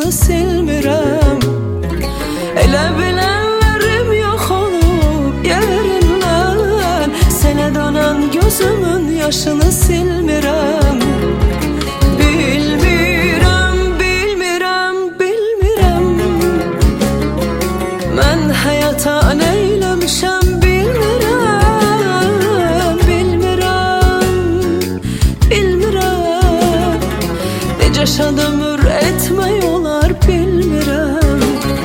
yaşını silmirəm. Elə bilənlərim yox olub yerindən, sənə dönən gözümün yaşını silmirəm. Bilmirəm, bilmirəm, bilmirəm, mən həyata neyləmişəm bilmirəm. Bilmirəm, bilmirəm, necə şad ömür etmək olar bilmirəm.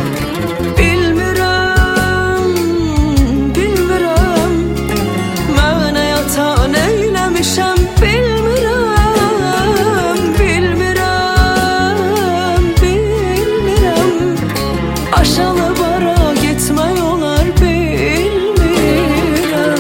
Bilmirəm, bilmirəm, mən həyata neyləmişəm bilmirəm. Bilmirəm, bilmirəm, aşağı bara getmək olar bilmirəm.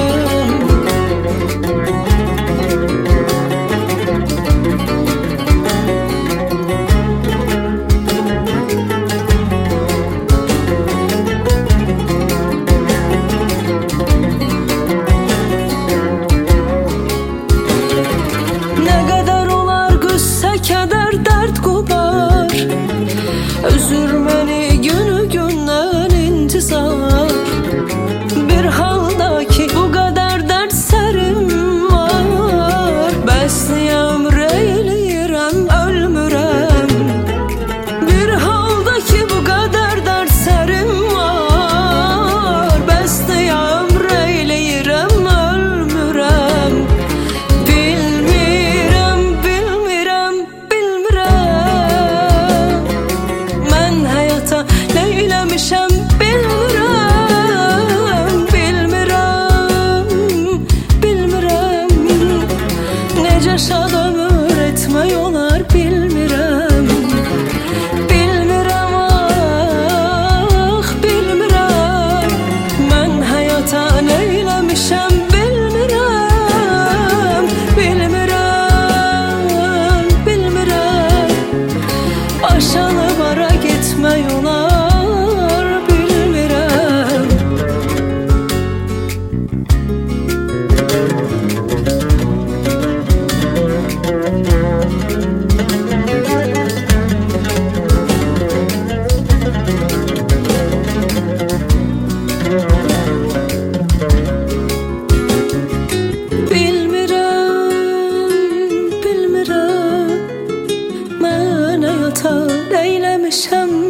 Nə qədər olar qüssə, kədər, dərd qopar, özür məni günü gündən intizar. Bir halda ki bu qədər dərd sərim var, bəsliyəm, reyləyirəm, ölmürəm. Bir halda ki bu qədər dərd sərim var, bəsliyəm, reyləyirəm, ölmürəm. Bilmirəm, bilmirəm, bilmirəm, mən həyata neyləmişəm bilmirəm. Bilmirəm, bilmirəm, necə şad ömür etmək olar bilmirəm. Bilmirəm, ah, bilmirəm, mən həyata neyləmişəm bilmirəm. Bilmirəm, bilmirəm, aşağı bara getmək olar bilmirəm. Bilmirəm, bilmirəm, mən həyata neyləmişəm